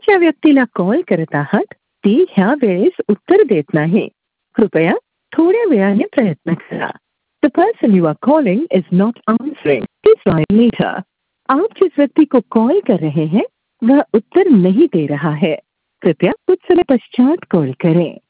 ज्या व्यक्तीला कॉल करत आहात ती ह्या वेळेस उत्तर देत नाही. कृपया थोड्या वेळाने प्रयत्न करा. The person you are calling is not answering. Please try later. आप जिस व्यक्ति को कॉल कर रहे हैं वह उत्तर नहीं दे रहा है. कृपया कुछ समय पश्चात कॉल करें.